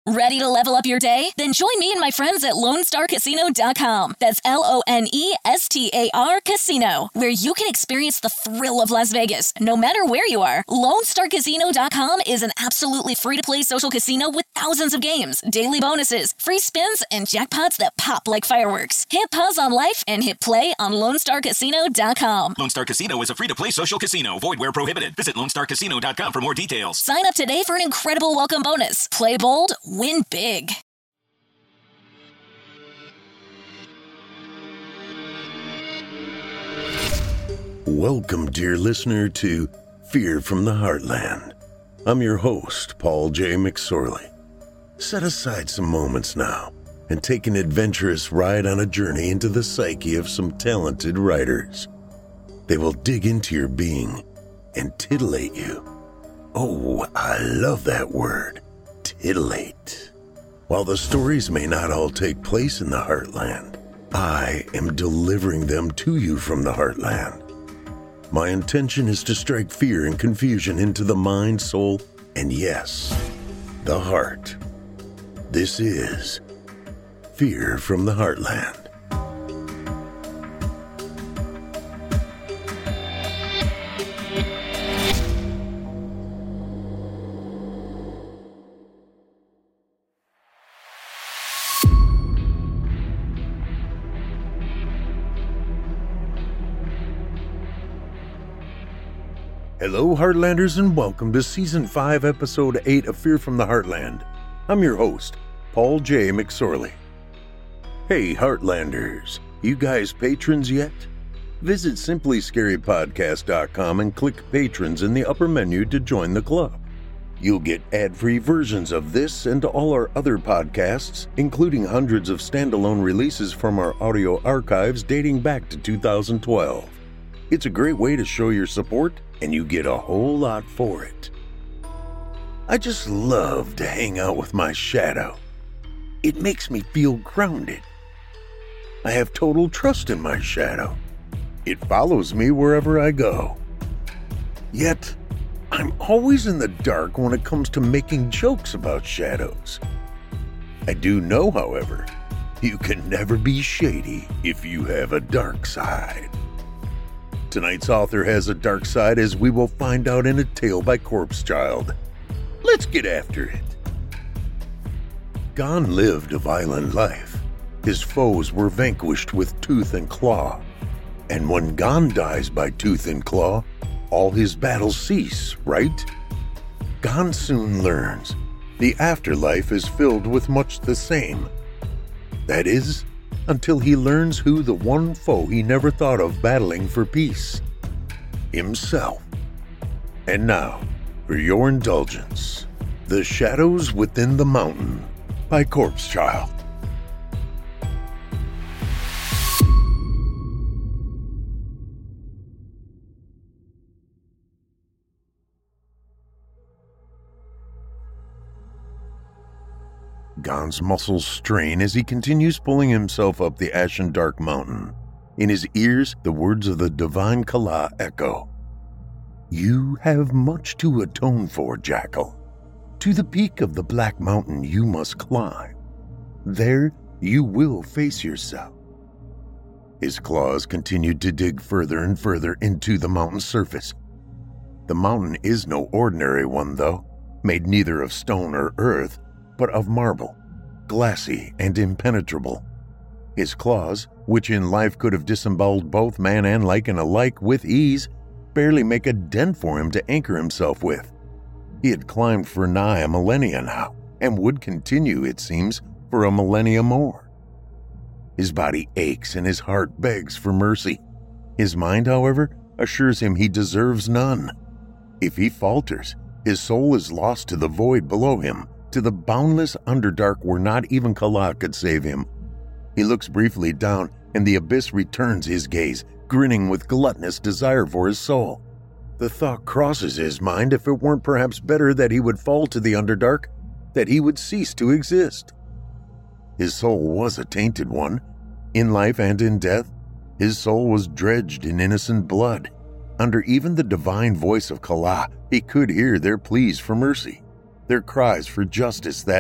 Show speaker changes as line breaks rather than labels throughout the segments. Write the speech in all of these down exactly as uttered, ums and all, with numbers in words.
Ready to level up your day? Then join me and my friends at Lone Star Casino dot com. That's L O N E S T A R Casino, where you can experience the thrill of Las Vegas, no matter where you are. Lone Star Casino dot com is an absolutely free-to-play social casino with thousands of games, daily bonuses, free spins, and jackpots that pop like fireworks. Hit pause on life and hit play on Lone Star Casino dot com.
Lone Star Casino is a free-to-play social casino. Void where prohibited. Visit Lone Star Casino dot com for more details.
Sign up today for an incredible welcome bonus. Play bold, win big.
Welcome, dear listener, to Fear from the Heartland. I'm your host, Paul J. McSorley. Set aside some moments now and take an adventurous ride on a journey into the psyche of some talented writers. They will dig into your being and titillate you. Oh, I love that word, titillate. While the stories may not all take place in the Heartland, I am delivering them to you from the Heartland. My intention is to strike fear and confusion into the mind, soul, and yes, the heart. This is Fear from the Heartland. Hello, Heartlanders, and welcome to Season five, Episode eight of Fear from the Heartland. I'm your host, Paul J. McSorley. Hey, Heartlanders, you guys patrons yet? Visit Simply Scary Podcast dot com and click Patrons in the upper menu to join the club. You'll get ad-free versions of this and all our other podcasts, including hundreds of standalone releases from our audio archives dating back to two thousand twelve. It's a great way to show your support, and you get a whole lot for it. I just love to hang out with my shadow. It makes me feel grounded. I have total trust in my shadow. It follows me wherever I go. Yet, I'm always in the dark when it comes to making jokes about shadows. I do know, however, you can never be shady if you have a dark side. Tonight's author has a dark side, as we will find out in a tale by Corpse Child. Let's get after it. Gon lived a violent life. His foes were vanquished with tooth and claw. And when Gon dies by tooth and claw, all his battles cease, right? Gon soon learns the afterlife is filled with much the same. That is, until he learns who the one foe he never thought of battling for peace: himself. And now, for your indulgence, The Shadows Within the Mountain by Corpse Child. Gon's muscles strain as he continues pulling himself up the ashen dark mountain. In his ears, the words of the divine Kala echo. You have much to atone for, Jackal. To the peak of the Black Mountain you must climb. There you will face yourself. His claws continued to dig further and further into the mountain's surface. The mountain is no ordinary one, though, made neither of stone or earth, but of marble, glassy and impenetrable. His claws, which in life could have disemboweled both man and lichen alike with ease, barely make a dent for him to anchor himself with. He had climbed for nigh a millennia now, and would continue, it seems, for a millennia more. His body aches and his heart begs for mercy. His mind, however, assures him he deserves none. If he falters, his soul is lost to the void below him, to the boundless underdark where not even Kala could save him. He looks briefly down, and the abyss returns his gaze, grinning with gluttonous desire for his soul. The thought crosses his mind if it weren't perhaps better that he would fall to the underdark, that he would cease to exist. His soul was a tainted one. In life and in death, his soul was dredged in innocent blood. Under even the divine voice of Kala, he could hear their pleas for mercy, their cries for justice that,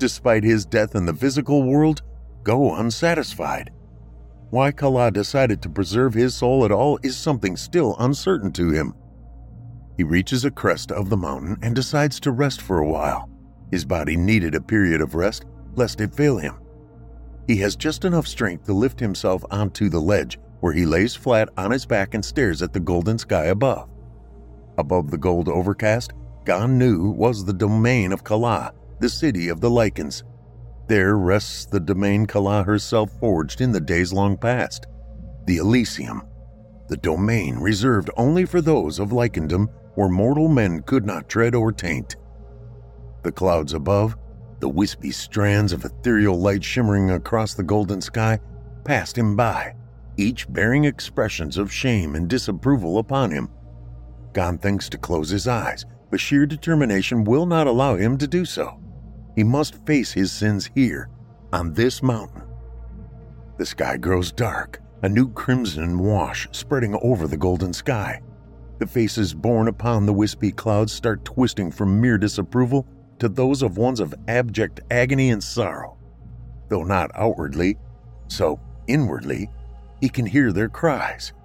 despite his death in the physical world, go unsatisfied. Why Kala decided to preserve his soul at all is something still uncertain to him. He reaches a crest of the mountain and decides to rest for a while. His body needed a period of rest, lest it fail him. He has just enough strength to lift himself onto the ledge, where he lays flat on his back and stares at the golden sky above. Above the gold overcast, Gon knew was the domain of Kala, the city of the Lycans. There rests the domain Kala herself forged in the days long past, the Elysium, the domain reserved only for those of Lycandom where mortal men could not tread or taint. The clouds above, the wispy strands of ethereal light shimmering across the golden sky, passed him by, each bearing expressions of shame and disapproval upon him. Gon thinks to close his eyes, but sheer determination will not allow him to do so. He must face his sins here, on this mountain. The sky grows dark, a new crimson wash spreading over the golden sky. The faces borne upon the wispy clouds start twisting from mere disapproval to those of ones of abject agony and sorrow. Though not outwardly, so inwardly, he can hear their cries.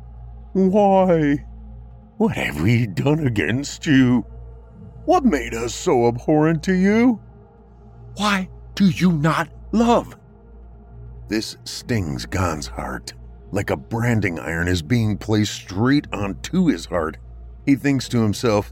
"Why? What have we done against you? What made us so abhorrent to you? Why do you not love?" This stings Gon's heart. Like a branding iron is being placed straight onto his heart. He thinks to himself,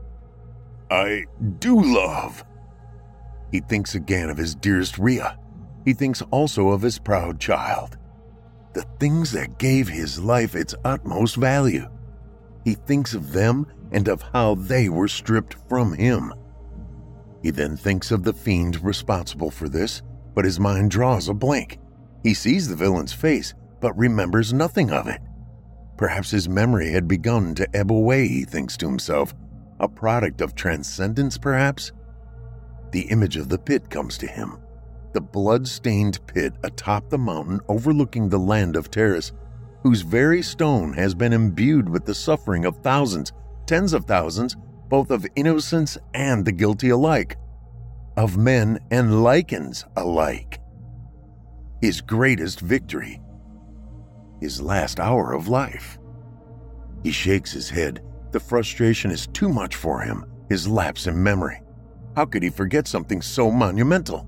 "I do love." He thinks again of his dearest Rhea. He thinks also of his proud child, the things that gave his life its utmost value. He thinks of them and of how they were stripped from him. He then thinks of the fiend responsible for this, but his mind draws a blank. He sees the villain's face, but remembers nothing of it. Perhaps his memory had begun to ebb away, he thinks to himself. A product of transcendence, perhaps? The image of the pit comes to him. The blood-stained pit atop the mountain overlooking the land of Terrace, whose very stone has been imbued with the suffering of thousands, tens of thousands, both of innocents and the guilty alike, of men and Lycans alike. His greatest victory. His last hour of life. He shakes his head. The frustration is too much for him, his lapse in memory. How could he forget something so monumental?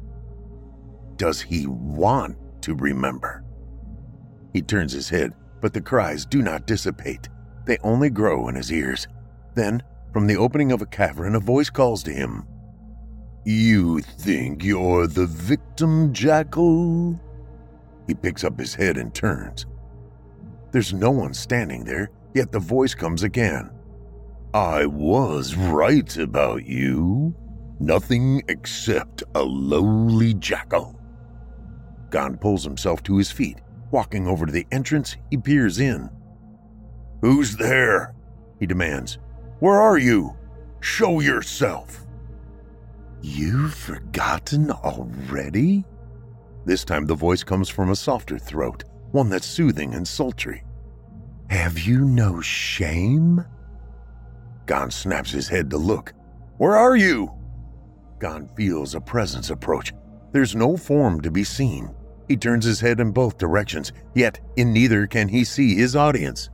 Does he want to remember? He turns his head, but the cries do not dissipate. They only grow in his ears. Then, from the opening of a cavern, a voice calls to him. "You think you're the victim, Jackal?" He picks up his head and turns. There's no one standing there, yet the voice comes again. "I was right about you. Nothing except a lowly jackal." Gon pulls himself to his feet. Walking over to the entrance, he peers in. "Who's there?" he demands. "Where are you? Show yourself." "You've forgotten already?" This time the voice comes from a softer throat, one that's soothing and sultry. "Have you no shame?" Gon snaps his head to look. "Where are you?" Gon feels a presence approach. There's no form to be seen. He turns his head in both directions, yet in neither can he see his audience.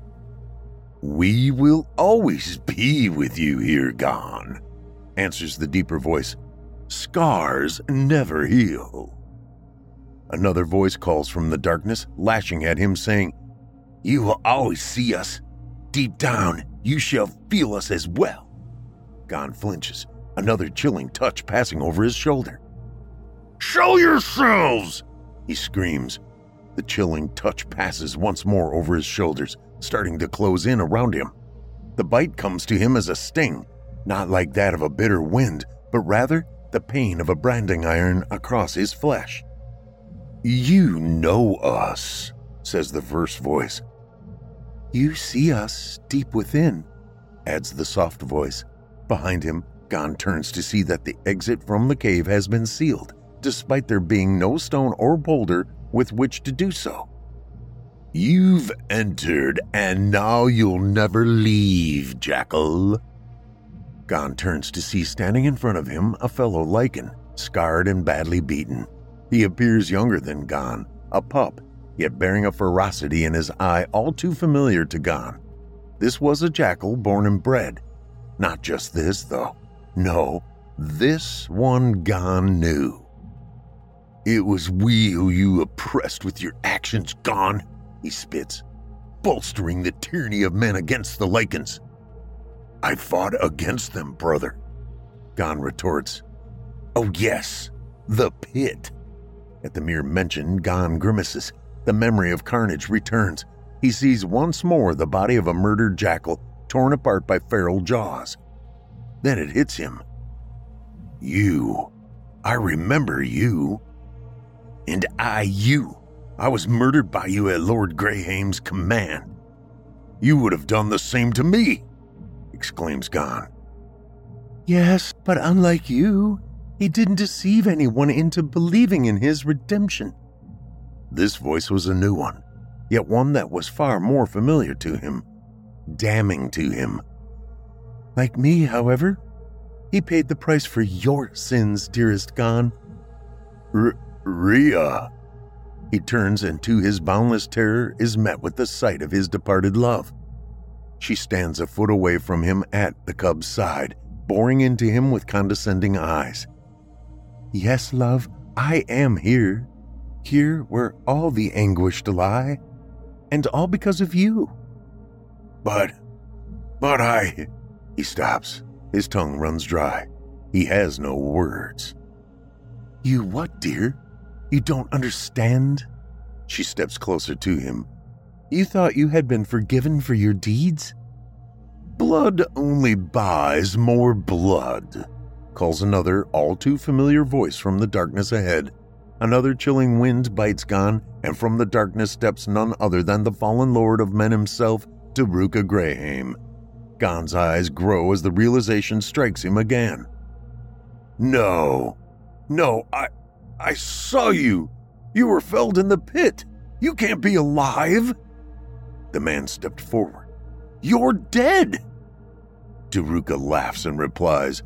"We will always be with you here, Gon," answers the deeper voice. "Scars never heal." Another voice calls from the darkness, lashing at him, saying, "You will always see us. Deep down, you shall feel us as well." Gon flinches, another chilling touch passing over his shoulder. "Show yourselves!" he screams. The chilling touch passes once more over his shoulders, starting to close in around him. The bite comes to him as a sting, not like that of a bitter wind, but rather the pain of a branding iron across his flesh. "You know us," says the first voice. "You see us deep within," adds the soft voice. Behind him, Gon turns to see that the exit from the cave has been sealed, despite there being no stone or boulder with which to do so. "You've entered, and now you'll never leave, Jackal." Gon turns to see standing in front of him a fellow Lycan, scarred and badly beaten. He appears younger than Gon, a pup, yet bearing a ferocity in his eye all too familiar to Gon. This was a jackal born and bred. Not just this, though. No, this one Gon knew. "It was we who you oppressed with your actions, Gon," he spits, "bolstering the tyranny of men against the Lycans." "I fought against them, brother," Gon retorts. "Oh yes, the pit." At the mere mention, Gon grimaces. The memory of carnage returns. He sees once more the body of a murdered jackal torn apart by feral jaws. Then it hits him. "You. I remember you. And I you. I was murdered by you at Lord Greyhaim's command. You would have done the same to me," exclaims Gon. "Yes, but unlike you, he didn't deceive anyone into believing in his redemption." This voice was a new one, yet one that was far more familiar to him, damning to him. "Like me, however, he paid the price for your sins, dearest Gon." R- Rhea. He turns, and to his boundless terror is met with the sight of his departed love. She stands a foot away from him at the cub's side, boring into him with condescending eyes. "Yes, love, I am here. Here where all the anguish lie, and all because of you." But, but I... He stops. His tongue runs dry. He has no words. "You what, dear? You don't understand?" She steps closer to him. "You thought you had been forgiven for your deeds?" "Blood only buys more blood," calls another all too familiar voice from the darkness ahead. Another chilling wind bites Gon, and from the darkness steps none other than the fallen lord of men himself, Darukha Greyhaim. Gon's eyes grow as the realization strikes him again. "No, no, I, I saw you. You were felled in the pit. You can't be alive." The man stepped forward. "You're dead." Darukha laughs and replies,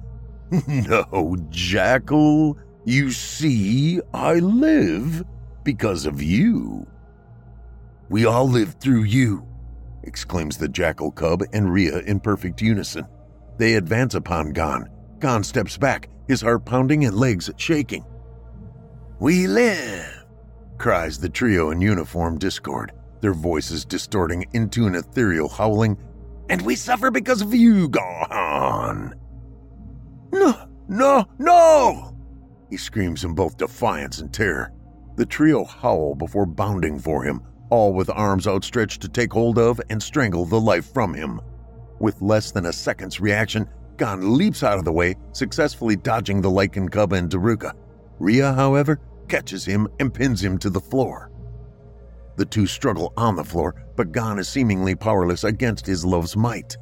"No, jackal. You see, I live because of you." "We all live through you," exclaims the jackal cub and Rhea in perfect unison. They advance upon Gon. Gon steps back, his heart pounding and legs shaking. "We live," cries the trio in uniform discord, their voices distorting into an ethereal howling. "And we suffer because of you, Gon." "No, no, no!" he screams in both defiance and terror. The trio howl before bounding for him, all with arms outstretched to take hold of and strangle the life from him. With less than a second's reaction, Gon leaps out of the way, successfully dodging the Lycan cub and Darukha. Rhea, however, catches him and pins him to the floor. The two struggle on the floor, but Gon is seemingly powerless against his love's might.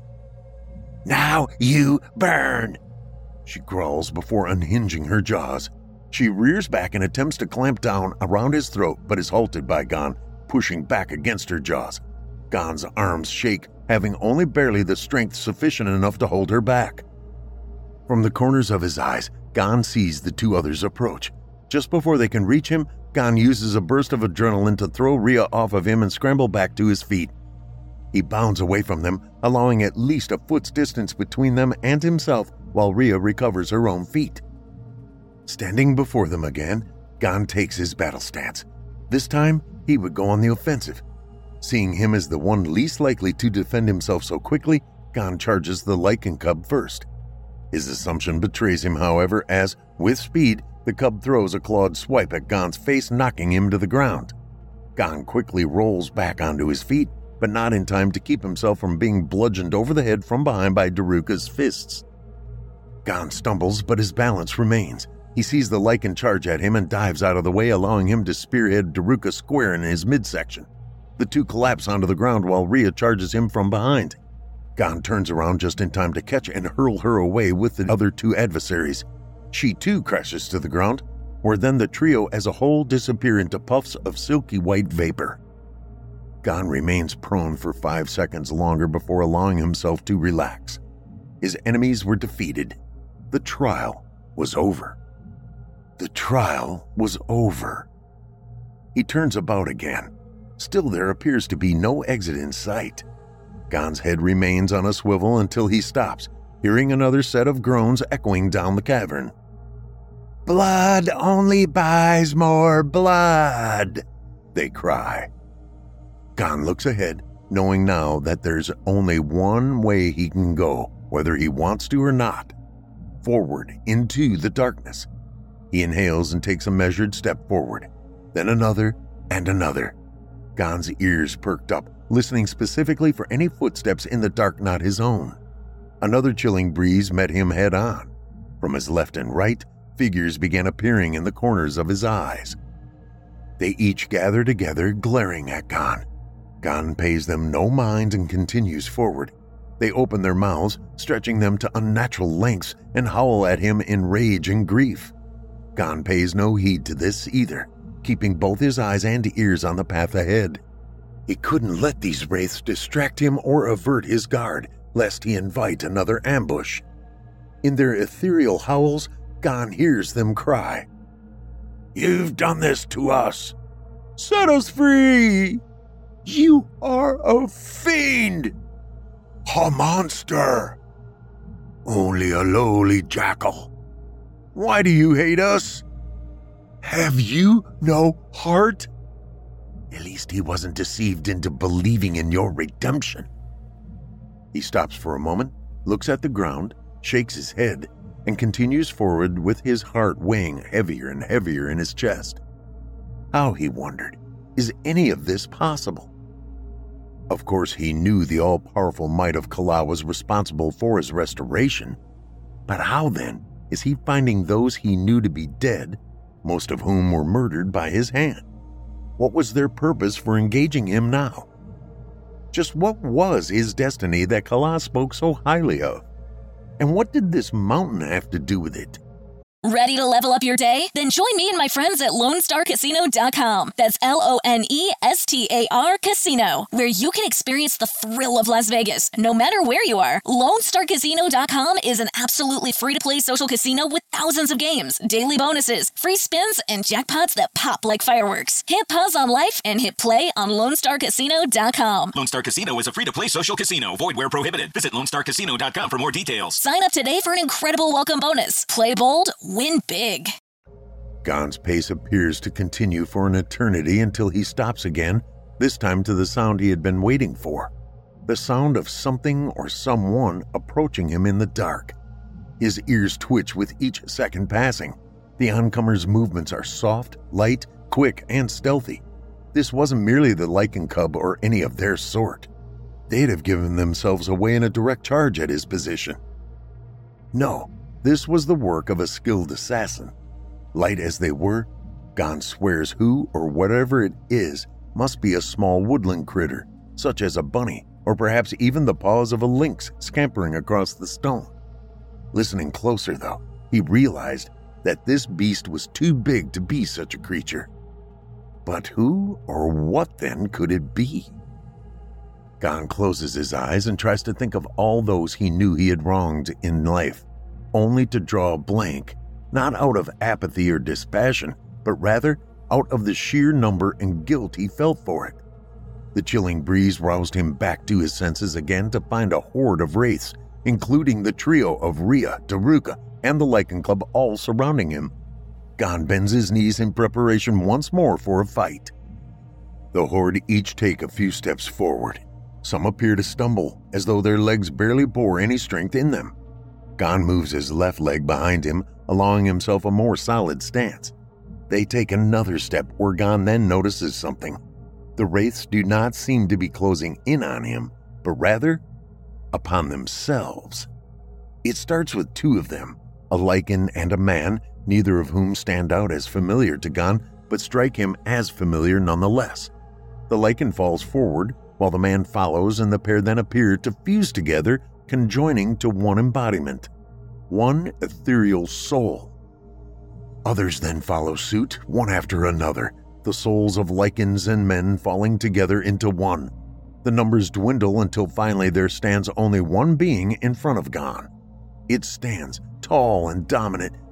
"Now you burn," she growls before unhinging her jaws. She rears back and attempts to clamp down around his throat, but is halted by Gon, pushing back against her jaws. Gon's arms shake, having only barely the strength sufficient enough to hold her back. From the corners of his eyes, Gon sees the two others approach. Just before they can reach him, Gon uses a burst of adrenaline to throw Rhea off of him and scramble back to his feet. He bounds away from them, allowing at least a foot's distance between them and himself while Rhea recovers her own feet. Standing before them again, Gon takes his battle stance. This time, he would go on the offensive. Seeing him as the one least likely to defend himself so quickly, Gon charges the Lycan cub first. His assumption betrays him, however, as, with speed, the cub throws a clawed swipe at Gon's face, knocking him to the ground. Gon quickly rolls back onto his feet, but not in time to keep himself from being bludgeoned over the head from behind by Darukha's fists. Gon stumbles, but his balance remains. He sees the Lycan charge at him and dives out of the way, allowing him to spearhead Darukha square in his midsection. The two collapse onto the ground while Rhea charges him from behind. Gon turns around just in time to catch and hurl her away with the other two adversaries. She too crashes to the ground, where then the trio as a whole disappear into puffs of silky white vapor. Gon remains prone for five seconds longer before allowing himself to relax. His enemies were defeated. The trial was over. The trial was over. He turns about again. Still, there appears to be no exit in sight. Gon's head remains on a swivel until he stops, hearing another set of groans echoing down the cavern. "Blood only buys more blood," they cry. Gon looks ahead, knowing now that there's only one way he can go, whether he wants to or not. Forward into the darkness. He inhales and takes a measured step forward, then another and another. Gon's ears perked up, listening specifically for any footsteps in the dark not his own. Another chilling breeze met him head on. From his left and right, figures began appearing in the corners of his eyes. They each gather together, glaring at Gon. Gon pays them no mind and continues forward. They open their mouths, stretching them to unnatural lengths, and howl at him in rage and grief. Gon pays no heed to this either, keeping both his eyes and ears on the path ahead. He couldn't let these wraiths distract him or avert his guard, lest he invite another ambush. In their ethereal howls, Gon hears them cry, "You've done this to us! Set us free! You are a fiend! A monster! Only a lowly jackal! Why do you hate us? Have you no heart?" At least he wasn't deceived into believing in your redemption. He stops for a moment, looks at the ground, shakes his head, and continues forward with his heart weighing heavier and heavier in his chest. How, he wondered, is any of this possible? Of course, he knew the all-powerful might of Kala was responsible for his restoration, but how then is he finding those he knew to be dead, most of whom were murdered by his hand? What was their purpose for engaging him now? Just what was his destiny that Kala spoke so highly of? And what did this mountain have to do with it?
Ready to level up your day? Then join me and my friends at Lone Star Casino dot com. That's L O N E S T A R Casino, where you can experience the thrill of Las Vegas, no matter where you are. Lone Star Casino dot com is an absolutely free-to-play social casino with thousands of games, daily bonuses, free spins, and jackpots that pop like fireworks. Hit pause on life and hit play on Lone Star Casino dot com.
Lone Star Casino is a free-to-play social casino. Void where prohibited. Visit Lone Star Casino dot com for more details.
Sign up today for an incredible welcome bonus. Play bold, win big.
Gon's pace appears to continue for an eternity until he stops again, this time to the sound he had been waiting for. The sound of something or someone approaching him in the dark. His ears twitch with each second passing. The oncomer's movements are soft, light, quick, and stealthy. This wasn't merely the Lycan cub or any of their sort. They'd have given themselves away in a direct charge at his position. No, this was the work of a skilled assassin. Light as they were, Gon swears who or whatever it is must be a small woodland critter, such as a bunny, or perhaps even the paws of a lynx scampering across the stone. Listening closer, though, he realized that this beast was too big to be such a creature. But who or what then could it be? Gon closes his eyes and tries to think of all those he knew he had wronged in life, only to draw a blank, not out of apathy or dispassion, but rather out of the sheer number and guilt he felt for it. The chilling breeze roused him back to his senses again to find a horde of wraiths, including the trio of Rhea, Daruka, and the Lycan Club all surrounding him. Gon bends his knees in preparation once more for a fight. The horde each take a few steps forward. Some appear to stumble, as though their legs barely bore any strength in them. Gon moves his left leg behind him, allowing himself a more solid stance. They take another step where Gon then notices something. The wraiths do not seem to be closing in on him, but rather upon themselves. It starts with two of them, a Lycan and a man, neither of whom stand out as familiar to Gon, but strike him as familiar nonetheless. The Lycan falls forward, while the man follows, and the pair then appear to fuse together, conjoining to one embodiment, one ethereal soul. Others then follow suit, one after another, the souls of Lycans and men falling together into one. The numbers dwindle until finally there stands only one being in front of Gon. It stands, tall and dominant,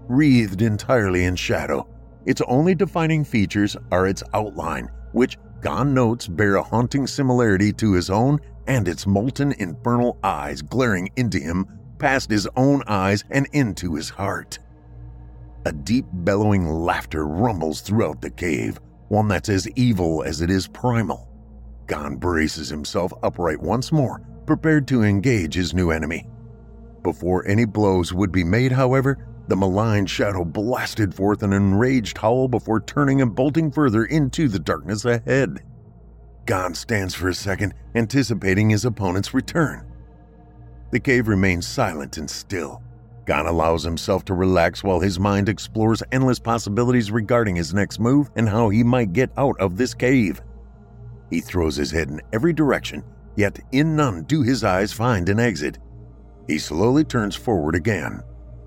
wreathed entirely in shadow. Its only defining features are its outline, which Gon notes bear a haunting similarity to his own, and its molten infernal eyes glaring into him past his own eyes and into his heart. A deep bellowing laughter rumbles throughout the cave, one that's as evil as it is primal. Gon braces himself upright once more, prepared to engage his new enemy. Before any blows would be made, however, the malign shadow blasted forth an enraged howl before turning and bolting further into the darkness ahead. Gon stands for a second, anticipating his opponent's return. The cave remains silent and still. Gon allows himself to relax while his mind explores endless possibilities regarding his next move and how he might get out of this cave. He throws his head in every direction, yet in none do his eyes find an exit. He slowly turns forward again.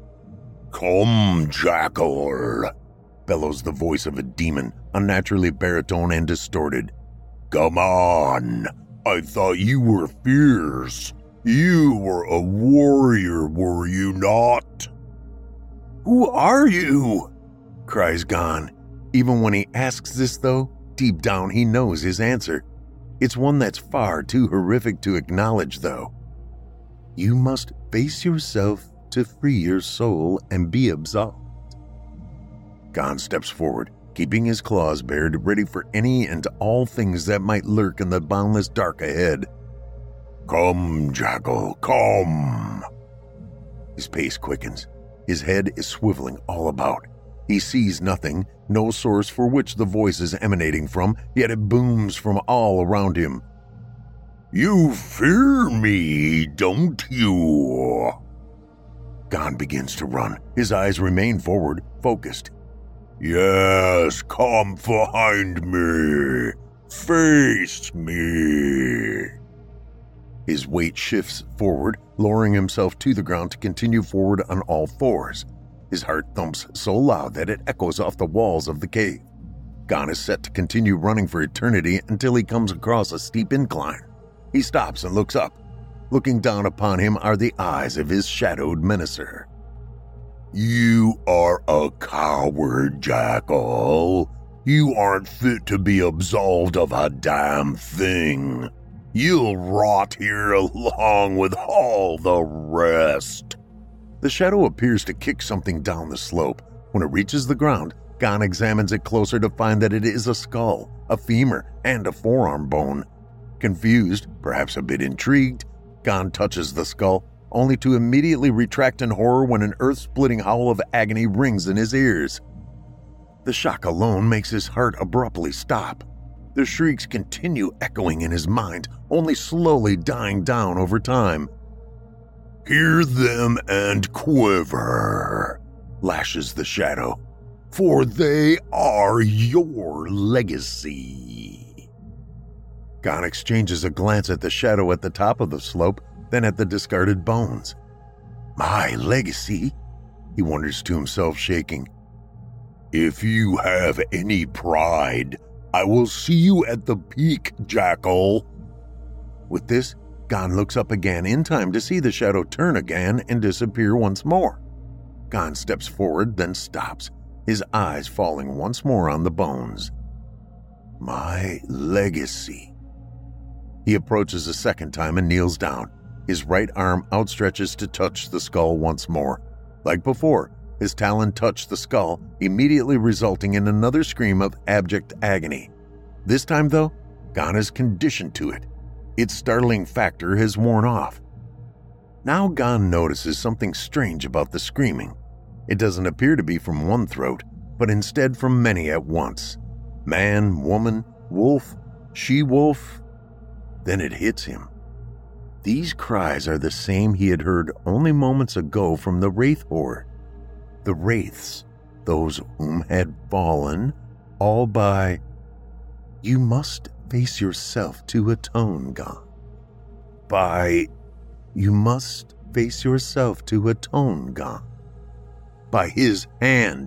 "Come, Jackal," bellows the voice of a demon, unnaturally baritone and distorted. "Come on, I thought you were fierce. You were a warrior, were you not?" "Who are you?" cries Gon. Even when he asks this, though, deep down he knows his answer. It's one that's far too horrific to acknowledge, though. "You must face yourself to free your soul and be absolved." Gon steps forward, keeping his claws bared, ready for any and all things that might lurk in the boundless dark ahead. "Come, Jackal, come." His pace quickens. His head is swiveling all about. He sees nothing, no source for which the voice is emanating from, yet it booms from all around him. "You fear me, don't you?" Gon begins to run. His eyes remain forward, focused. "Yes, come find me. Face me." His weight shifts forward, lowering himself to the ground to continue forward on all fours. His heart thumps so loud that it echoes off the walls of the cave. Gon is set to continue running for eternity until he comes across a steep incline. He stops and looks up. Looking down upon him are the eyes of his shadowed menacer. "You are a coward, Jackal. You aren't fit to be absolved of a damn thing. You'll rot here along with all the rest." The shadow appears to kick something down the slope. When it reaches the ground, Gon examines it closer to find that it is a skull, a femur, and a forearm bone. Confused, perhaps a bit intrigued, Gon touches the skull, only to immediately retract in horror when an earth-splitting howl of agony rings in his ears. The shock alone makes his heart abruptly stop. The shrieks continue echoing in his mind, only slowly dying down over time. "Hear them and quiver," lashes the shadow, "for they are your legacy." Gon exchanges a glance at the shadow at the top of the slope, then at the discarded bones. "My legacy?" he wonders to himself, shaking. "If you have any pride, I will see you at the peak, Jackal." With this, Gon looks up again in time to see the shadow turn again and disappear once more. Gon steps forward, then stops, his eyes falling once more on the bones. "My legacy." He approaches a second time and kneels down. His right arm outstretches to touch the skull once more. Like before, his talon touched the skull, immediately resulting in another scream of abject agony. This time, though, Gon is conditioned to it. Its startling factor has worn off. Now Gon notices something strange about the screaming. It doesn't appear to be from one throat, but instead from many at once. Man, woman, wolf, she-wolf. Then it hits him. These cries are the same he had heard only moments ago from the Wraith Horde. The Wraiths, those whom had fallen, all by, "You must face yourself to atone, Gon." By, "You must face yourself to atone, Gon." By his hand.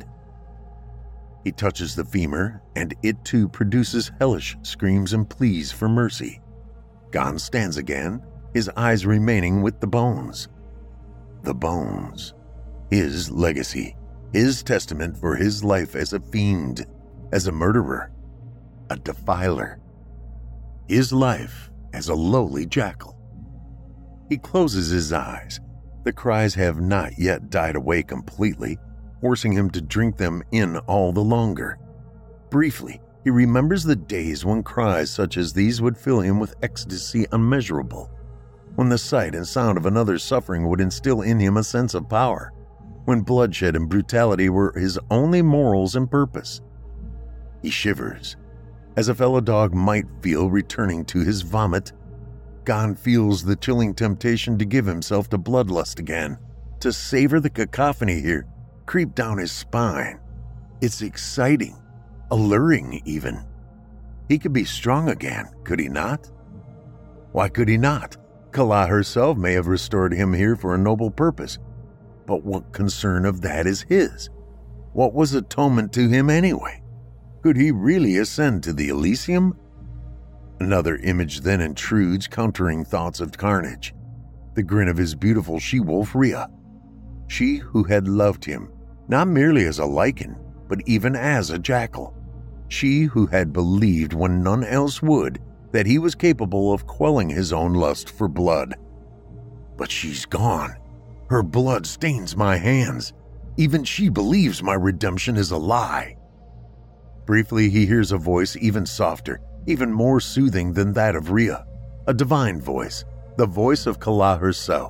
He touches the femur, and it too produces hellish screams and pleas for mercy. Gon stands again, his eyes remaining with the bones. The bones. His legacy. his testament for his life as a fiend, as a murderer, a defiler. His life as a lowly jackal. He closes his eyes. The cries have not yet died away completely, forcing him to drink them in all the longer. Briefly, he remembers the days when cries such as these would fill him with ecstasy unmeasurable, when the sight and sound of another's suffering would instill in him a sense of power, when bloodshed and brutality were his only morals and purpose. He shivers, as a fellow dog might feel returning to his vomit. Gon feels the chilling temptation to give himself to bloodlust again, to savor the cacophony here, creep down his spine. It's exciting, alluring even. He could be strong again, could he not? Why could he not? Kala herself may have restored him here for a noble purpose, but what concern of that is his? What was atonement to him anyway? Could he really ascend to the Elysium? Another image then intrudes, countering thoughts of carnage. The grin of his beautiful she-wolf Rhea. She who had loved him, not merely as a lichen, but even as a jackal. She who had believed when none else would that he was capable of quelling his own lust for blood. But she's gone. Her blood stains my hands. Even she believes my redemption is a lie. Briefly, he hears a voice even softer, even more soothing than that of Rhea. A divine voice, the voice of Kala herself.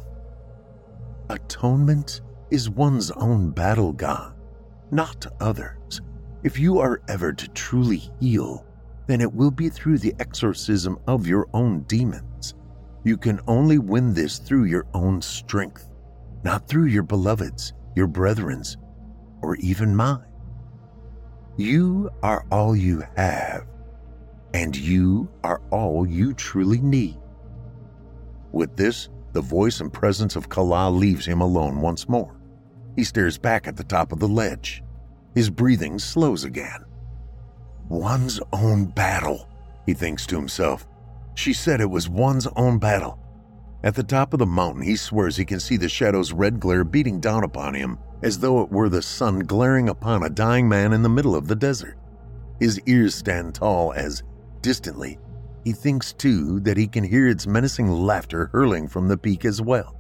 Atonement is one's own battle, God, not others. If you are ever to truly heal, then it will be through the exorcism of your own demons. You can only win this through your own strength, not through your beloveds, your brethren's, or even mine. You are all you have, and you are all you truly need. With this, the voice and presence of Kala leaves him alone once more. He stares back at the top of the ledge. His breathing slows again. One's own battle, he thinks to himself. She said it was one's own battle. At the top of the mountain, he swears he can see the shadow's red glare beating down upon him, as though it were the sun glaring upon a dying man in the middle of the desert. His ears stand tall as, distantly, he thinks too that he can hear its menacing laughter hurling from the peak as well.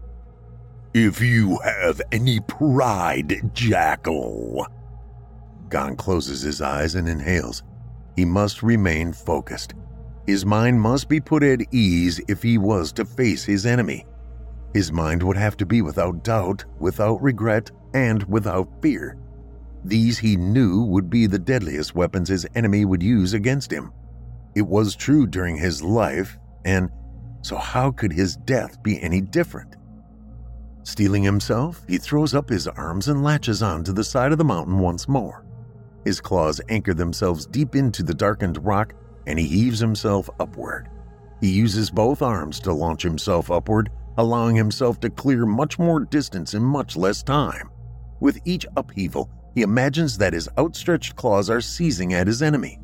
If you have any pride, jackal. Gon closes his eyes and inhales. He must remain focused. His mind must be put at ease if he was to face his enemy. His mind would have to be without doubt, without regret, and without fear. These he knew would be the deadliest weapons his enemy would use against him. It was true during his life, and so how could his death be any different? Steeling himself, he throws up his arms and latches on to the side of the mountain once more. His claws anchor themselves deep into the darkened rock, and he heaves himself upward. He uses both arms to launch himself upward, allowing himself to clear much more distance in much less time. With each upheaval, he imagines that his outstretched claws are seizing at his enemy.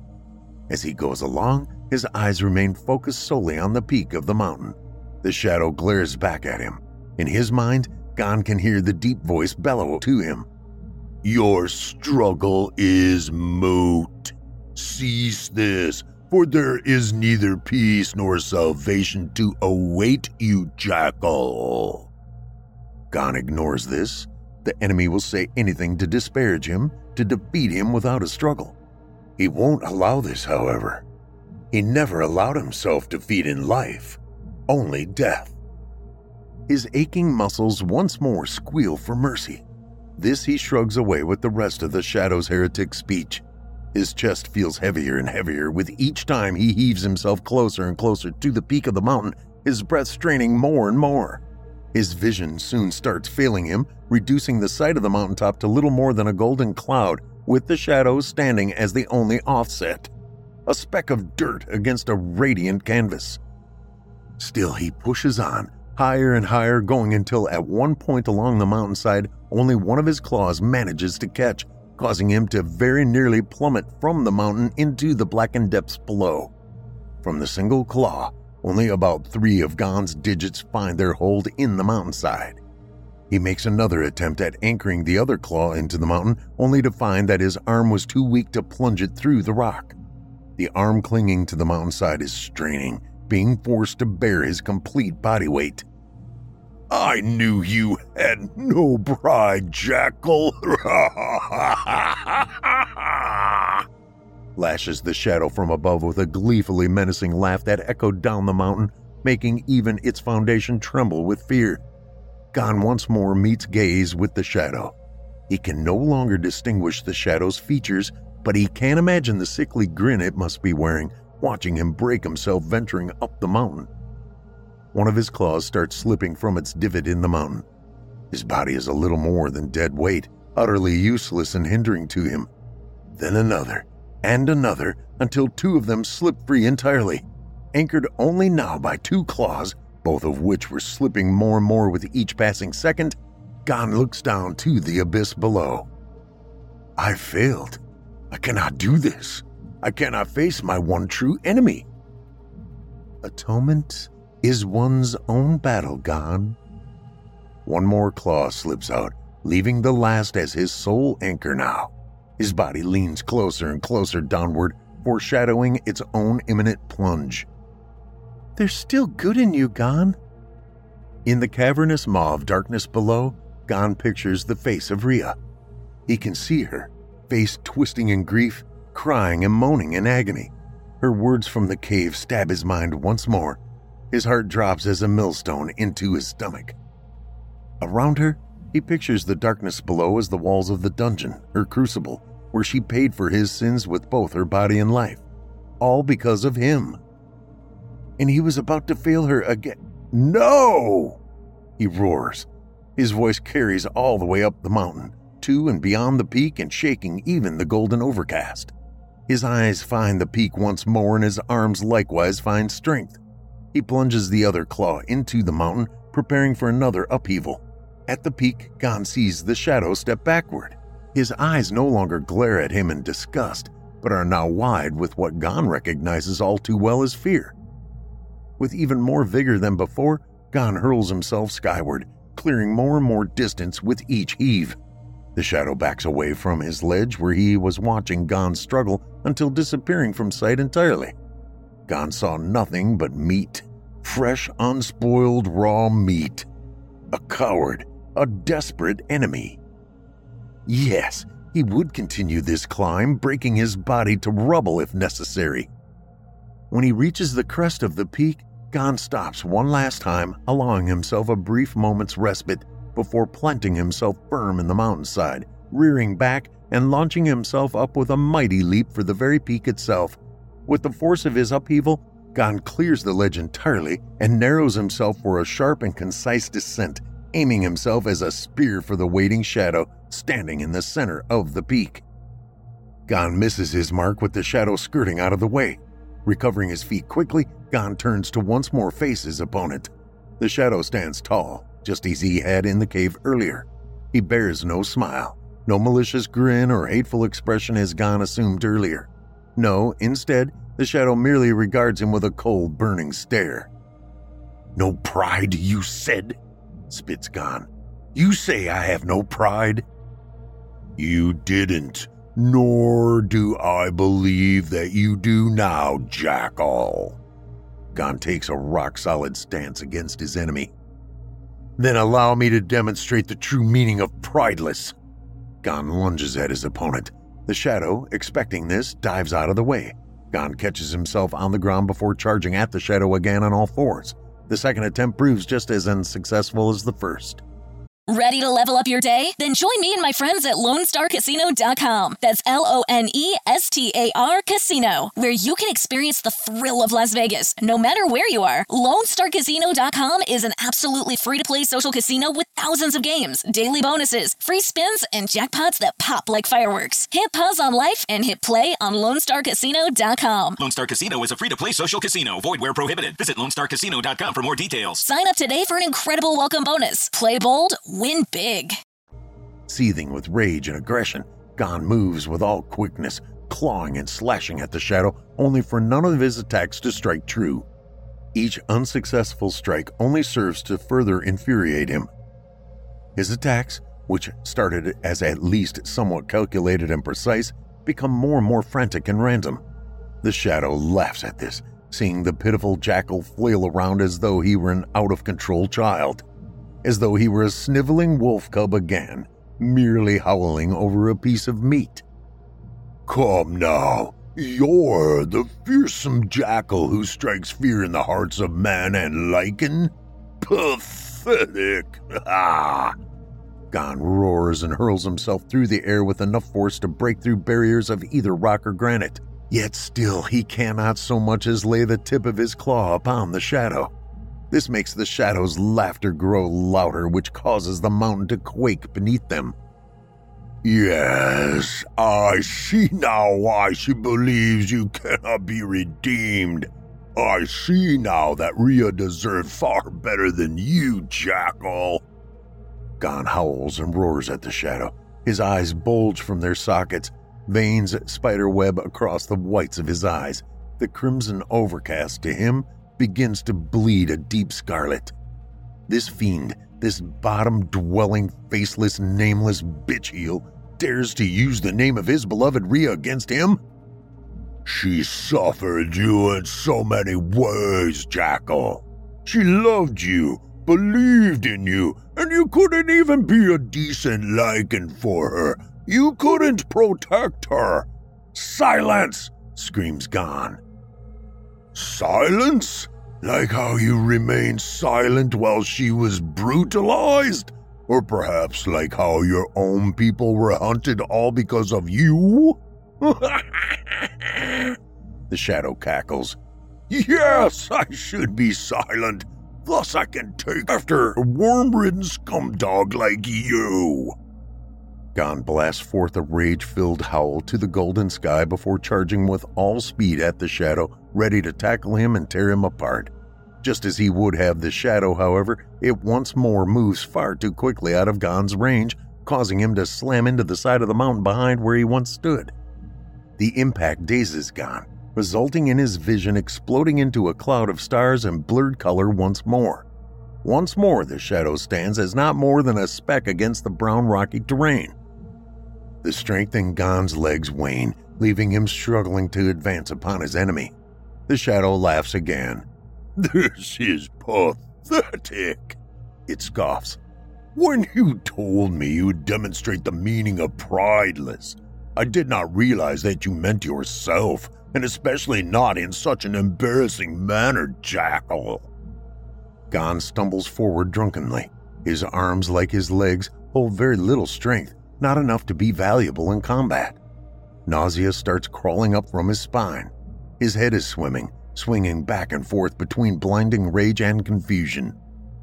As he goes along, his eyes remain focused solely on the peak of the mountain. The shadow glares back at him. In his mind, Gon can hear the deep voice bellow to him. Your struggle is moot. Cease this, for there is neither peace nor salvation to await you, jackal. Gon ignores this. The enemy will say anything to disparage him, to defeat him without a struggle. He won't allow this, however. He never allowed himself defeat in life, only death. His aching muscles once more squeal for mercy. This he shrugs away with the rest of the Shadow's heretic speech. His chest feels heavier and heavier with each time he heaves himself closer and closer to the peak of the mountain, his breath straining more and more. His vision soon starts failing him, reducing the sight of the mountaintop to little more than a golden cloud, with the shadows standing as the only offset. A speck of dirt against a radiant canvas. Still he pushes on, higher and higher, going until at one point along the mountainside, only one of his claws manages to catch, causing him to very nearly plummet from the mountain into the blackened depths below. From the single claw, only about three of Gon's digits find their hold in the mountainside. He makes another attempt at anchoring the other claw into the mountain, only to find that his arm was too weak to plunge it through the rock. The arm clinging to the mountainside is straining, being forced to bear his complete body weight. "I knew you had no pride, Jackal," lashes the shadow from above with a gleefully menacing laugh that echoed down the mountain, making even its foundation tremble with fear. Gon once more meets gaze with the shadow. He can no longer distinguish the shadow's features, but he can't imagine the sickly grin it must be wearing, watching him break himself venturing up the mountain. One of his claws starts slipping from its divot in the mountain. His body is a little more than dead weight, utterly useless and hindering to him. Then another, and another, until two of them slip free entirely, anchored only now by two claws, both of which were slipping more and more with each passing second. Gon looks down to the abyss below. "I failed. I cannot do this. I cannot face my one true enemy." Atonement is one's own battle, Gon. One more claw slips out, leaving the last as his sole anchor now. His body leans closer and closer downward, foreshadowing its own imminent plunge. "There's still good in you, Gon." In the cavernous maw of darkness below, Gon pictures the face of Rhea. He can see her, face twisting in grief, crying and moaning in agony. Her words from the cave stab his mind once more. His heart drops as a millstone into his stomach. Around her, he pictures the darkness below as the walls of the dungeon, her crucible, where she paid for his sins with both her body and life. All because of him. And he was about to fail her again. "No!" he roars. His voice carries all the way up the mountain, to and beyond the peak and shaking even the golden overcast. His eyes find the peak once more and his arms likewise find strength. He plunges the other claw into the mountain, preparing for another upheaval. At the peak, Gon sees the shadow step backward. His eyes no longer glare at him in disgust, but are now wide with what Gon recognizes all too well as fear. With even more vigor than before, Gon hurls himself skyward, clearing more and more distance with each heave. The shadow backs away from his ledge where he was watching Gon struggle until disappearing from sight entirely. Gon saw nothing but meat, fresh, unspoiled, raw meat. A coward, a desperate enemy. Yes, he would continue this climb, breaking his body to rubble if necessary. When he reaches the crest of the peak, Gon stops one last time, allowing himself a brief moment's respite before planting himself firm in the mountainside, rearing back and launching himself up with a mighty leap for the very peak itself. With the force of his upheaval, Gon clears the ledge entirely and narrows himself for a sharp and concise descent, aiming himself as a spear for the waiting shadow standing in the center of the peak. Gon misses his mark with the shadow skirting out of the way. Recovering his feet quickly, Gon turns to once more face his opponent. The shadow stands tall, just as he had in the cave earlier. He bears no smile, no malicious grin or hateful expression as Gon assumed earlier. No, instead, the shadow merely regards him with a cold, burning stare. "No pride, you said?" spits Gon. "You say I have no pride?" "You didn't, nor do I believe that you do now, Jackal." Gon takes a rock-solid stance against his enemy. "Then allow me to demonstrate the true meaning of prideless." Gon lunges at his opponent. The shadow, expecting this, dives out of the way. Gon catches himself on the ground before charging at the shadow again on all fours. The second attempt proves just as unsuccessful as the first.
Ready to level up your day? Then join me and my friends at Lone Star Casino dot com. That's L O N E S T A R Casino, where you can experience the thrill of Las Vegas, no matter where you are. Lone Star Casino dot com is an absolutely free-to-play social casino with thousands of games, daily bonuses, free spins, and jackpots that pop like fireworks. Hit pause on life and hit play on Lone Star Casino dot com.
Lone Star Casino is a free-to-play social casino. Void where prohibited. Visit Lone Star Casino dot com for more details.
Sign up today for an incredible welcome bonus. Play bold, win big.
Seething with rage and aggression, Gon moves with all quickness, clawing and slashing at the shadow, only for none of his attacks to strike true. Each unsuccessful strike only serves to further infuriate him. His attacks, which started as at least somewhat calculated and precise, become more and more frantic and random. The Shadow laughs at this, seeing the pitiful jackal flail around as though he were an out-of-control child, as though he were a sniveling wolf cub again, merely howling over a piece of meat. "Come now, you're the fearsome jackal who strikes fear in the hearts of man and lichen? Pathetic! Ah!" Gon roars and hurls himself through the air with enough force to break through barriers of either rock or granite. Yet still he cannot so much as lay the tip of his claw upon the Shadow. This makes the Shadow's laughter grow louder, which causes the mountain to quake beneath them. "Yes, I see now why she believes you cannot be redeemed. I see now that Rhea deserved far better than you, jackal." Gon howls and roars at the Shadow. His eyes bulge from their sockets, veins spiderweb across the whites of his eyes. The crimson overcast to him begins to bleed a deep scarlet. This fiend, this bottom-dwelling, faceless, nameless bitch-heel, dares to use the name of his beloved Rhea against him? "She suffered you in so many ways, jackal. She loved you, believed in you, and you couldn't even be a decent lichen for her. You couldn't protect her." "Silence!" screams Gon. "Silence? Like how you remained silent while she was brutalized? Or perhaps like how your own people were hunted all because of you?" The Shadow cackles. "Yes, I should be silent. Thus I can take after a worm-ridden scumdog like you." Gon blasts forth a rage-filled howl to the golden sky before charging with all speed at the Shadow, ready to tackle him and tear him apart. Just as he would have the Shadow, however, it once more moves far too quickly out of Gon's range, causing him to slam into the side of the mountain behind where he once stood. The impact dazes Gon, resulting in his vision exploding into a cloud of stars and blurred color once more. Once more the Shadow stands as not more than a speck against the brown rocky terrain. The strength in Gon's legs wane, leaving him struggling to advance upon his enemy. The Shadow laughs again. "This is pathetic," it scoffs. "When you told me you would demonstrate the meaning of prideless, I did not realize that you meant yourself, and especially not in such an embarrassing manner, jackal." Gon stumbles forward drunkenly. His arms, like his legs, hold very little strength, not enough to be valuable in combat. Nausea starts crawling up from his spine. His head is swimming, swinging back and forth between blinding rage and confusion.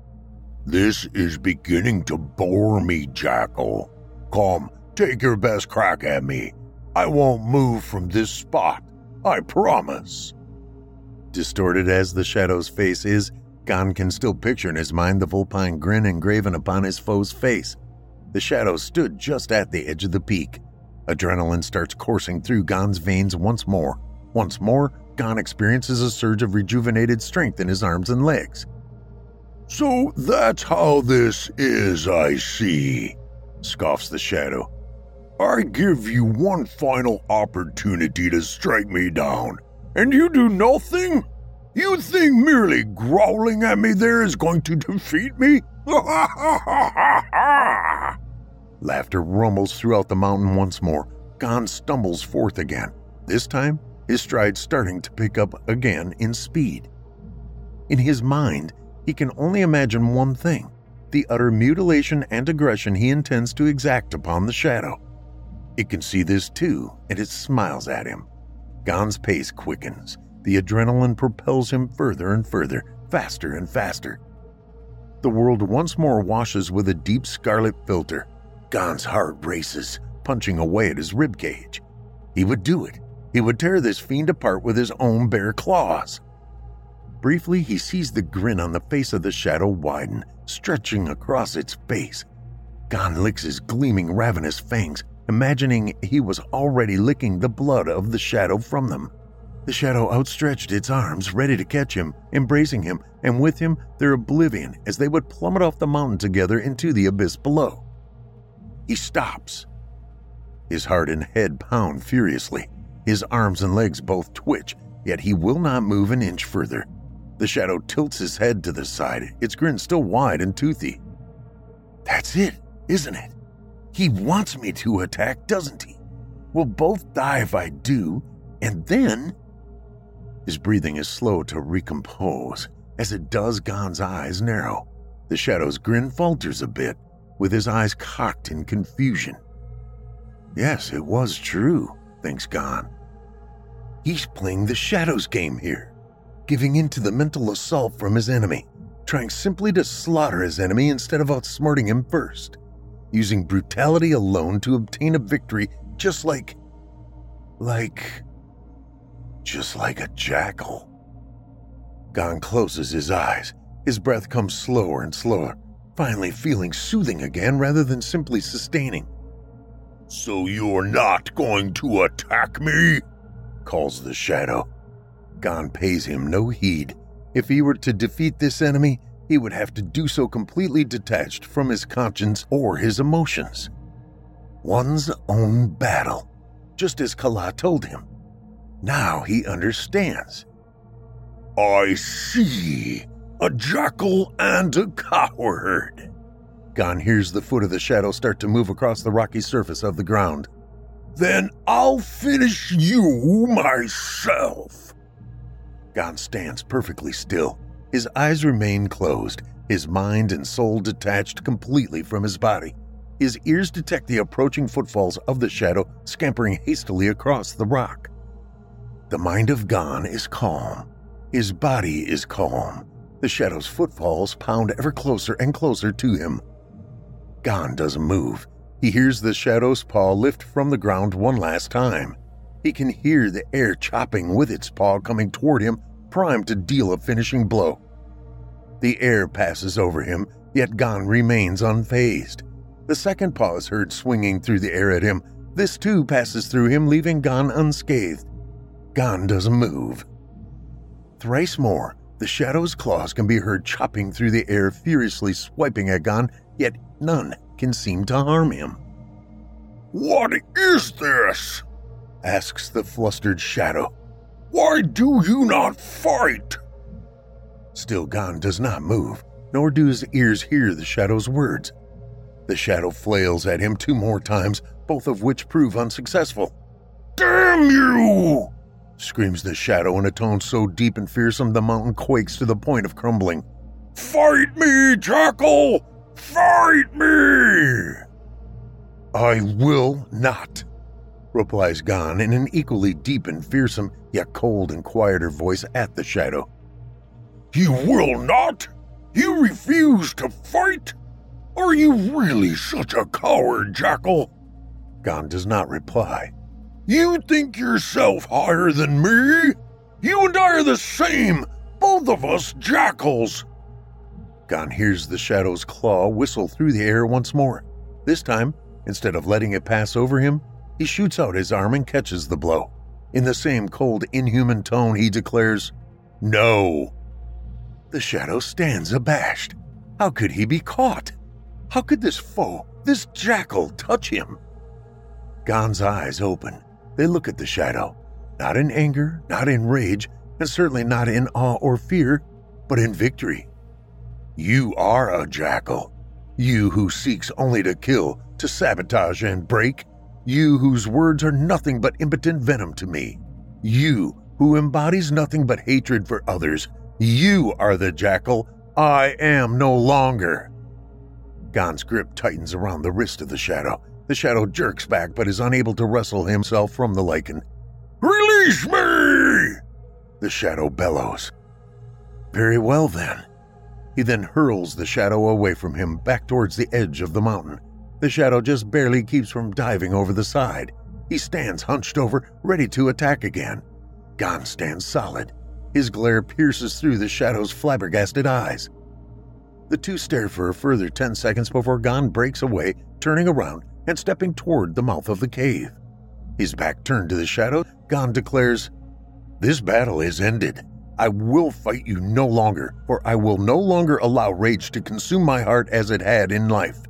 "This is beginning to bore me, jackal. Come, take your best crack at me. I won't move from this spot, I promise." Distorted as the Shadow's face is, Gon can still picture in his mind the vulpine grin engraven upon his foe's face. The Shadow stood just at the edge of the peak. Adrenaline starts coursing through Gon's veins once more. Once more, Gon experiences a surge of rejuvenated strength in his arms and legs. "So that's how this is, I see," scoffs the Shadow. "I give you one final opportunity to strike me down, and you do nothing? You think merely growling at me there is going to defeat me? Laughter rumbles throughout the mountain once more. Gon stumbles forth again. This time, his stride starting to pick up again in speed. In his mind, he can only imagine one thing: the utter mutilation and aggression he intends to exact upon the Shadow. It can see this too, and it smiles at him. Gon's pace quickens. The adrenaline propels him further and further, faster and faster. The world once more washes with a deep scarlet filter. Gon's heart races, punching away at his ribcage. He would do it. He would tear this fiend apart with his own bare claws. Briefly, he sees the grin on the face of the Shadow widen, stretching across its base. Gon licks his gleaming, ravenous fangs, imagining he was already licking the blood of the Shadow from them. The shadow outstretched its arms, ready to catch him, embracing him, and with him their oblivion as they would plummet off the mountain together into the abyss below. He stops. His heart and head pound furiously. His arms and legs both twitch, yet he will not move an inch further. The shadow tilts his head to the side, its grin still wide and toothy. That's it, isn't it? He wants me to attack, doesn't he? We'll both die if I do, and then... His breathing is slow to recompose. As it does, Gon's eyes narrow. The shadow's grin falters a bit, with his eyes cocked in confusion. Yes, it was true, thinks Gon. He's playing the shadow's game here, giving in to the mental assault from his enemy, trying simply to slaughter his enemy instead of outsmarting him first, using brutality alone to obtain a victory just like... like... just like a jackal. Gon closes his eyes. His breath comes slower and slower, finally feeling soothing again rather than simply sustaining. So you're not going to attack me? Calls the shadow. Gon pays him no heed. If he were to defeat this enemy, he would have to do so completely detached from his conscience or his emotions. One's own battle, just as Kala told him. Now he understands. I see. A jackal and a coward. Gon hears the foot of the shadow start to move across the rocky surface of the ground. Then I'll finish you myself. Gon stands perfectly still. His eyes remain closed, his mind and soul detached completely from his body. His ears detect the approaching footfalls of the shadow scampering hastily across the rock. The mind of Gon is calm. His body is calm. The shadow's footfalls pound ever closer and closer to him. Gon doesn't move. He hears the shadow's paw lift from the ground one last time. He can hear the air chopping with its paw coming toward him, primed to deal a finishing blow. The air passes over him, yet Gon remains unfazed. The second paw is heard swinging through the air at him. This too passes through him, leaving Gon unscathed. Gon doesn't move. Thrice more, the shadow's claws can be heard chopping through the air, furiously swiping at Gon, yet none can seem to harm him. What is this? Asks the flustered shadow. Why do you not fight? Still Gon does not move, nor do his ears hear the shadow's words. The shadow flails at him two more times, both of which prove unsuccessful. Damn you! Screams the shadow in a tone so deep and fearsome the mountain quakes to the point of crumbling. Fight me, jackal! Fight me! I will not, replies Gon in an equally deep and fearsome, yet cold and quieter voice at the shadow. You will not? You refuse to fight? Are you really such a coward, jackal? Gon does not reply. You think yourself higher than me? You and I are the same, both of us jackals. Gon hears the shadow's claw whistle through the air once more. This time, instead of letting it pass over him, he shoots out his arm and catches the blow. In the same cold, inhuman tone, he declares, No. The shadow stands abashed. How could he be caught? How could this foe, this jackal, touch him? Gon's eyes open. They look at the shadow, not in anger, not in rage, and certainly not in awe or fear, but in victory. You are a jackal. You who seeks only to kill, to sabotage and break. You whose words are nothing but impotent venom to me. You who embodies nothing but hatred for others. You are the jackal. I am no longer. Gon's grip tightens around the wrist of the shadow. The shadow jerks back but is unable to wrestle himself from the lichen. Release me! The shadow bellows. Very well then. He then hurls the shadow away from him back towards the edge of the mountain. The shadow just barely keeps from diving over the side. He stands hunched over, ready to attack again. Gon stands solid. His glare pierces through the shadow's flabbergasted eyes. The two stare for a further ten seconds before Gon breaks away, turning around and stepping toward the mouth of the cave. His back turned to the shadow, Gon declares, This battle is ended. I will fight you no longer, for I will no longer allow rage to consume my heart as it had in life."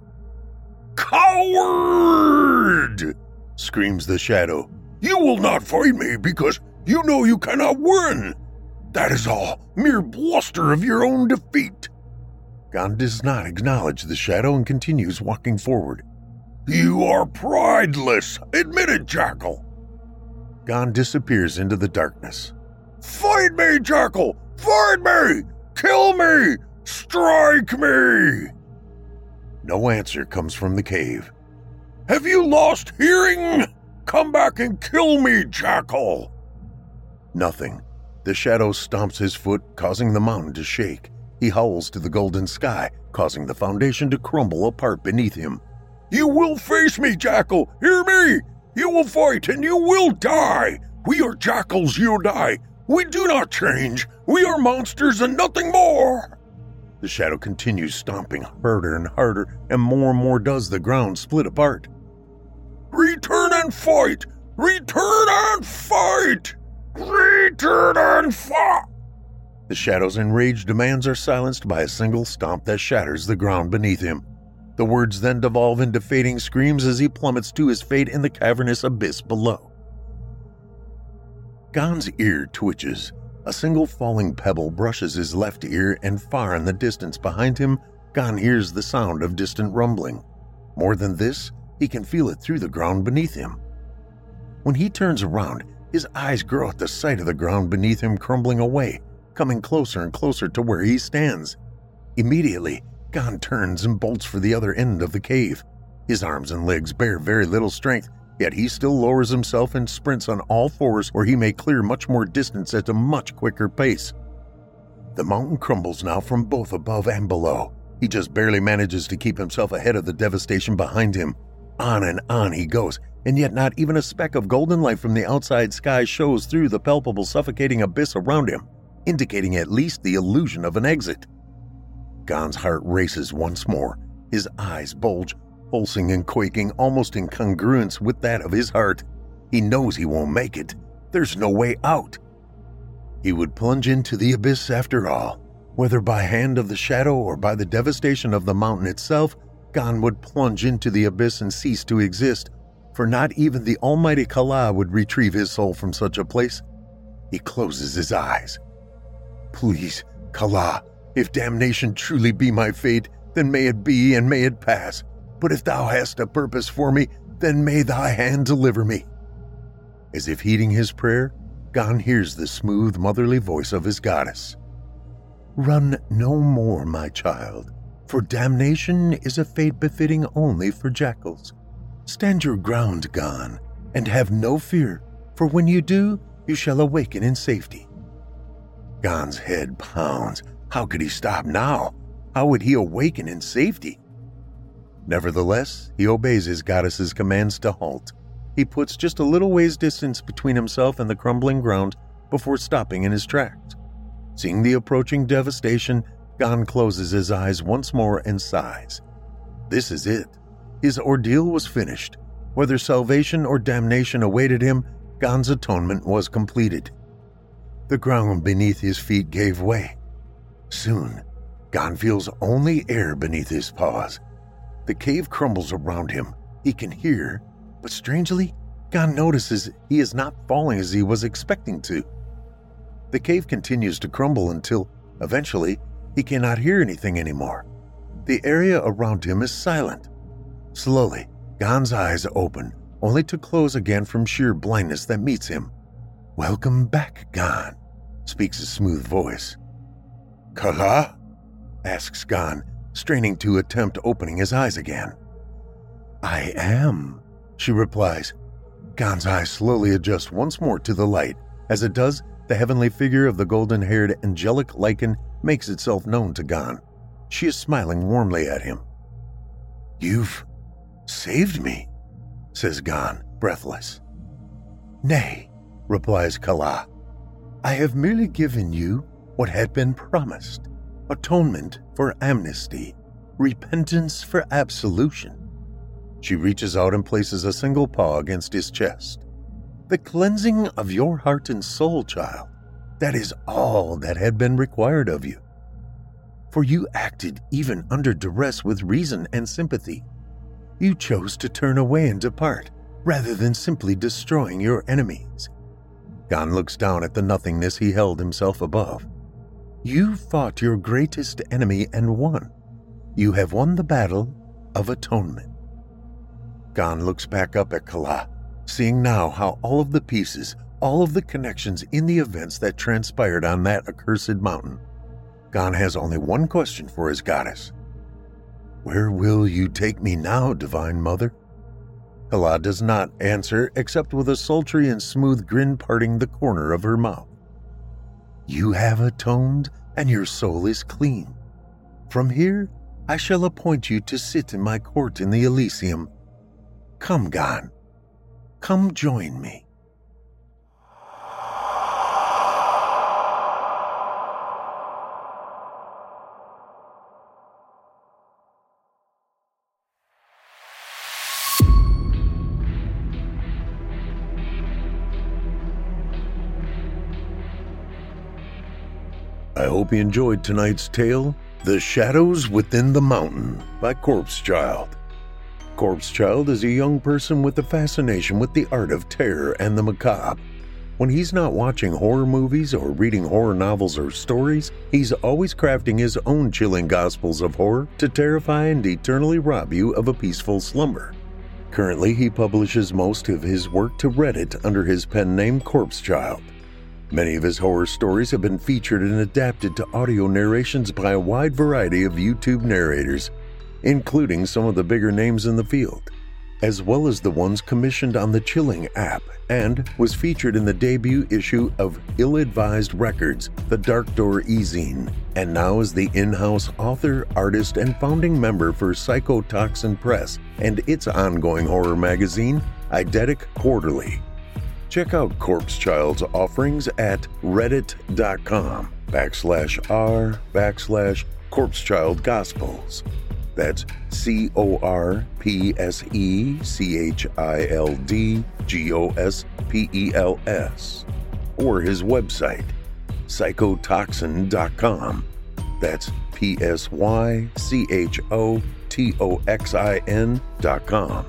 "Coward!" screams the shadow. "You will not fight me because you know you cannot win. That is all mere bluster of your own defeat." Gon does not acknowledge the shadow and continues walking forward. "You are prideless. Admit it, Jackal." Gon disappears into the darkness. "Fight me, Jackal! Fight me! Kill me! Strike me!" No answer comes from the cave. "Have you lost hearing? Come back and kill me, Jackal!" Nothing. The shadow stomps his foot, causing the mountain to shake. He howls to the golden sky, causing the foundation to crumble apart beneath him. "You will face me, Jackal! Hear me! You will fight and you will die! We are jackals, you and I! We do not change! We are monsters and nothing more!" The shadow continues stomping harder and harder, and more and more does the ground split apart. "Return and fight! Return and fight! Return and fight!" The shadow's enraged demands are silenced by a single stomp that shatters the ground beneath him. The words then devolve into fading screams as he plummets to his fate in the cavernous abyss below. Gon's ear twitches. A single falling pebble brushes his left ear, and far in the distance behind him, Gon hears the sound of distant rumbling. More than this, he can feel it through the ground beneath him. When he turns around, his eyes grow at the sight of the ground beneath him crumbling away, coming closer and closer to where he stands. Immediately, Gon turns and bolts for the other end of the cave. His arms and legs bear very little strength, yet he still lowers himself and sprints on all fours where he may clear much more distance at a much quicker pace. The mountain crumbles now from both above and below. He just barely manages to keep himself ahead of the devastation behind him. On and on he goes, and yet not even a speck of golden light from the outside sky shows through the palpable suffocating abyss around him, indicating at least the illusion of an exit. Gon's heart races once more. His eyes bulge, pulsing and quaking almost in congruence with that of his heart. He knows he won't make it. There's no way out. He would plunge into the abyss after all. Whether by hand of the shadow or by the devastation of the mountain itself, Gon would plunge into the abyss and cease to exist, for not even the almighty Kala would retrieve his soul from such a place. He closes his eyes. "Please, Kala, if damnation truly be my fate, then may it be and may it pass. But if thou hast a purpose for me, then may thy hand deliver me." As if heeding his prayer, Gon hears the smooth motherly voice of his goddess. "Run no more, my child, for damnation is a fate befitting only for jackals. Stand your ground, Gon, and have no fear, for when you do, you shall awaken in safety." Gon's head pounds. How could he stop now? How would he awaken in safety? Nevertheless, he obeys his goddess's commands to halt. He puts just a little ways distance between himself and the crumbling ground before stopping in his tracks. Seeing the approaching devastation, Gon closes his eyes once more and sighs. This is it. His ordeal was finished. Whether salvation or damnation awaited him, Gon's atonement was completed. The ground beneath his feet gave way. Soon, Gon feels only air beneath his paws. The cave crumbles around him. He can hear, but strangely, Gon notices he is not falling as he was expecting to. The cave continues to crumble until, eventually, he cannot hear anything anymore. The area around him is silent. Slowly, Gon's eyes open, only to close again from sheer blindness that meets him. "Welcome back, Gon," speaks a smooth voice. "Kala?" asks Gon, straining to attempt opening his eyes again. "I am," she replies. Gon's eyes slowly adjust once more to the light. As it does, the heavenly figure of the golden-haired angelic Lycan makes itself known to Gon. She is smiling warmly at him. "You've saved me," says Gon, breathless. "Nay," replies Kala. "I have merely given you what had been promised. Atonement for amnesty, repentance for absolution." She reaches out and places a single paw against his chest. the cleansing of your heart and soul, child. That is all that had been required of you. For you acted even under duress with reason and sympathy. You chose to turn away and depart, rather than simply destroying your enemies. Gon looks down at the nothingness he held himself above. You fought your greatest enemy and won. You have won the battle of atonement. Gon looks back up at Kala, seeing now how all of the pieces, all of the connections in the events that transpired on that accursed mountain. Gon has only one question for his goddess. Where will you take me now, Divine Mother? Kala does not answer except with a sultry and smooth grin parting the corner of her mouth. You have atoned, and your soul is clean. From here, I shall appoint you to sit in my court in the Elysium. Come, Gon. Come join me. I hope you enjoyed tonight's tale, The Shadows Within the Mountain by Corpse Child. Corpse Child is a young person with a fascination with the art of terror and the macabre. When he's not watching horror movies or reading horror novels or stories, he's always crafting his own chilling gospels of horror to terrify and eternally rob you of a peaceful slumber. Currently, he publishes most of his work to Reddit under his pen name Corpse Child. Many of his horror stories have been featured and adapted to audio narrations by a wide variety of YouTube narrators, including some of the bigger names in the field, as well as the ones commissioned on the Chilling app, and was featured in the debut issue of Ill-Advised Records, the Dark Door e-zine, and now is the in-house author, artist, and founding member for Psychotoxin Press and its ongoing horror magazine, Eidetic Quarterly. Check out Corpse Child's offerings at reddit.com backslash r backslash Corpse Child Gospels. That's C O R P S E C H I L D G O S P E L S. Or his website, psychotoxin dot com. That's P S Y C H O T O X I N dot com.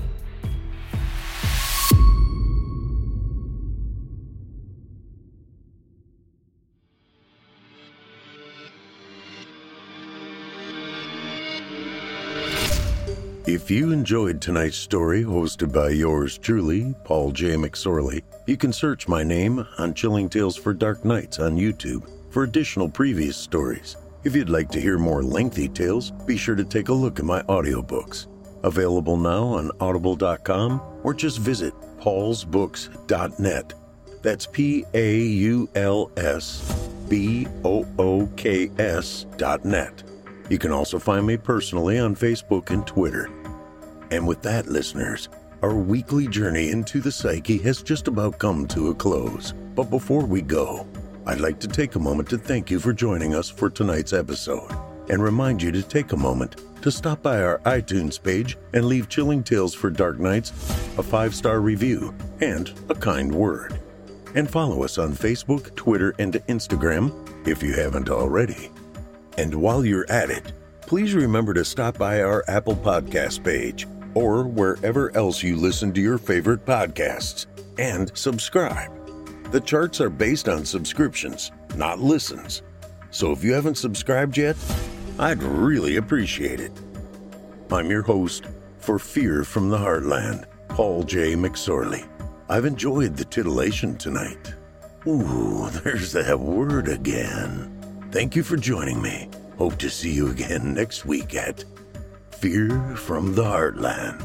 If you enjoyed tonight's story hosted by yours truly, Paul J. McSorley, you can search my name on Chilling Tales for Dark Nights on YouTube for additional previous stories. If you'd like to hear more lengthy tales, be sure to take a look at my audiobooks. Available now on audible dot com or just visit pauls books dot net. That's P A U L S B O O K S dot net. You can also find me personally on Facebook and Twitter. And with that, listeners, our weekly journey into the psyche has just about come to a close. But before we go, I'd like to take a moment to thank you for joining us for tonight's episode and remind you to take a moment to stop by our iTunes page and leave Chilling Tales for Dark Nights a five-star review and a kind word. And follow us on Facebook, Twitter, and Instagram if you haven't already. And while you're at it, please remember to stop by our Apple Podcast page or wherever else you listen to your favorite podcasts and subscribe. The charts are based on subscriptions, not listens. So if you haven't subscribed yet, I'd really appreciate it. I'm your host for Fear from the Heartland, Paul J. McSorley. I've enjoyed the titillation tonight. Ooh, there's that word again. Thank you for joining me. Hope to see you again next week at Fear from the Heartland.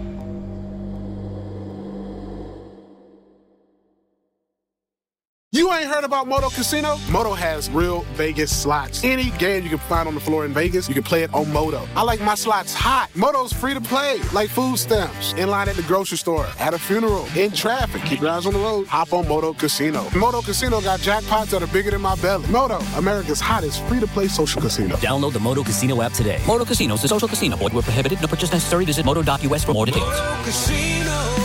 You ain't heard about Moto Casino? Moto has real Vegas slots. Any game you can find on the floor in Vegas, you can play it on Moto. I like my slots hot. Moto's free to play, like food stamps, in line at the grocery store, at a funeral, in traffic. Keep your eyes on the road. Hop on Moto Casino. Moto Casino got jackpots that are bigger than my belly. Moto, America's hottest free-to-play social casino.
Download the Moto Casino app today. Moto Casino is a social casino. Void where prohibited. No purchase necessary. Visit moto dot U S for more details.
Moto Casino.